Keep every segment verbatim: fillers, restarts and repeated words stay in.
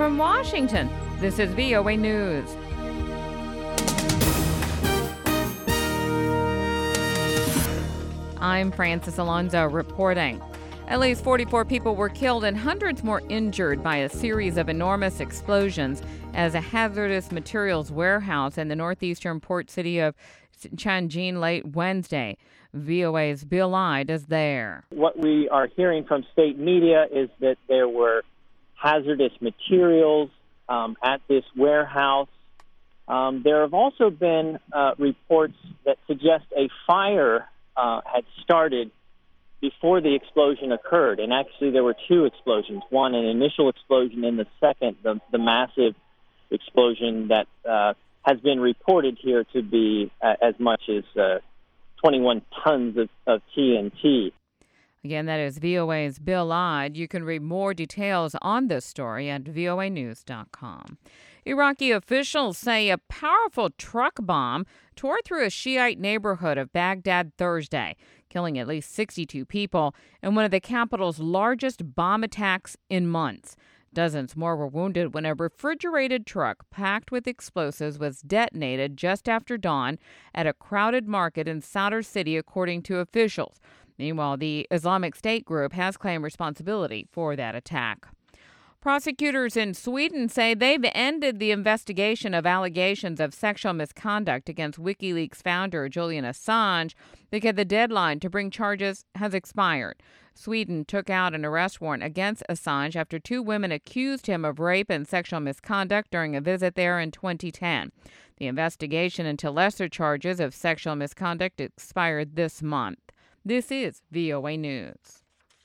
from Washington, this is V O A News. I'm Francis Alonso reporting. At least forty-four people were killed and hundreds more injured by a series of enormous explosions as a hazardous materials warehouse in the northeastern port city of Tianjin late Wednesday. V O A's Bill Ide is there. What we are hearing from state media is that there were hazardous materials um, at this warehouse. Um, there have also been uh, reports that suggest a fire uh, had started before the explosion occurred. And actually there were two explosions, one an initial explosion and the second, the, the massive explosion that uh, has been reported here to be uh, as much as uh, twenty-one tons of, of T N T. Again, that is V O A's Bill Ide. You can read more details on this story at V O A news dot com. Iraqi officials say a powerful truck bomb tore through a Shiite neighborhood of Baghdad Thursday, killing at least sixty-two people in one of the capital's largest bomb attacks in months. Dozens more were wounded when a refrigerated truck packed with explosives was detonated just after dawn at a crowded market in Sadr City, according to officials. Meanwhile, the Islamic State group has claimed responsibility for that attack. Prosecutors in Sweden say they've ended the investigation of allegations of sexual misconduct against WikiLeaks founder Julian Assange because the deadline to bring charges has expired. Sweden took out an arrest warrant against Assange after two women accused him of rape and sexual misconduct during a visit there in twenty ten. The investigation into lesser charges of sexual misconduct expired this month. This is V O A News.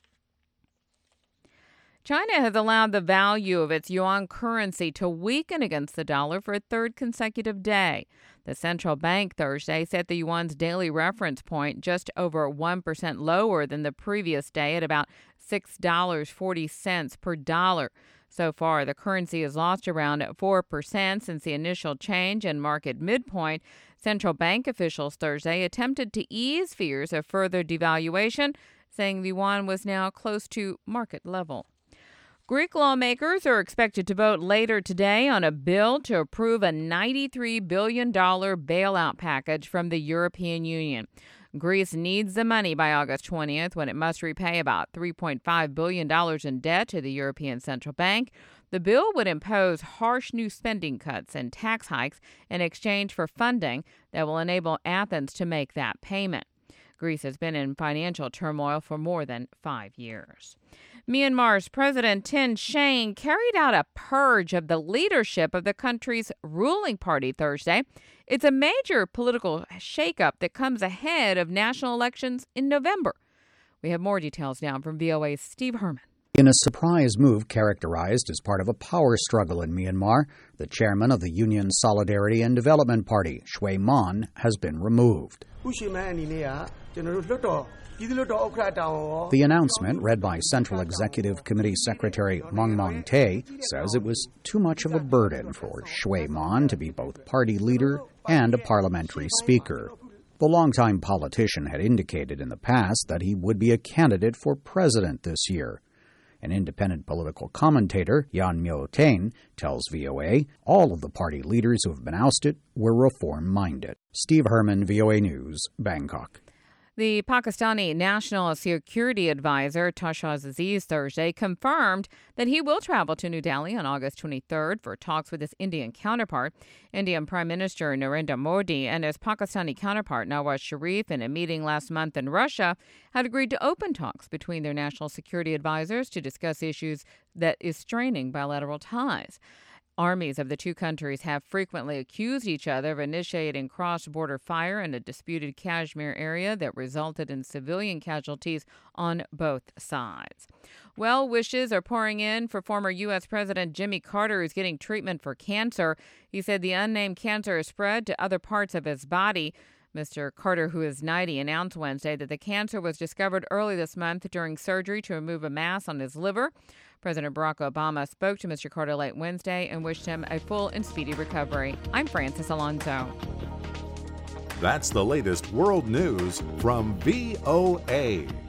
China has allowed the value of its yuan currency to weaken against the dollar for a third consecutive day. The central bank Thursday set the yuan's daily reference point just over one percent lower than the previous day at about six dollars and forty cents per dollar. So far, the currency has lost around four percent since the initial change and market midpoint. Central bank officials Thursday attempted to ease fears of further devaluation, saying the yuan was now close to market level. Greek lawmakers are expected to vote later today on a bill to approve a ninety-three billion dollars bailout package from the European Union. Greece needs the money by August twentieth when it must repay about three point five billion dollars in debt to the European Central Bank. The bill would impose harsh new spending cuts and tax hikes in exchange for funding that will enable Athens to make that payment. Greece has been in financial turmoil for more than five years. Myanmar's President Thein Sein carried out a purge of the leadership of the country's ruling party Thursday. It's a major political shakeup that comes ahead of national elections in November. We have more details now from V O A's Steve Herman. In a surprise move characterized as part of a power struggle in Myanmar, the chairman of the Union Solidarity and Development Party, Shwe Mon, has been removed. The announcement, read by Central Executive Committee Secretary Maung Maung Tae, says it was too much of a burden for Shwe Mon to be both party leader and a parliamentary speaker. The longtime politician had indicated in the past that he would be a candidate for president this year. An independent political commentator, Yan Myo-Tain, tells V O A all of the party leaders who have been ousted were reform-minded. Steve Herman, V O A News, Bangkok. The Pakistani National Security Advisor, Tashaz Aziz, Thursday confirmed that he will travel to New Delhi on August twenty-third for talks with his Indian counterpart. Indian Prime Minister Narendra Modi and his Pakistani counterpart Nawaz Sharif, in a meeting last month in Russia, had agreed to open talks between their national security advisors to discuss issues that is straining bilateral ties. Armies of the two countries have frequently accused each other of initiating cross-border fire in a disputed Kashmir area that resulted in civilian casualties on both sides. Well wishes are pouring in for former U S. President Jimmy Carter, who's getting treatment for cancer. He said the unnamed cancer has spread to other parts of his body. Mister Carter, who is ninety, announced Wednesday that the cancer was discovered early this month during surgery to remove a mass on his liver. President Barack Obama spoke to Mister Carter late Wednesday and wished him a full and speedy recovery. I'm Francis Alonso. That's the latest world news from V O A.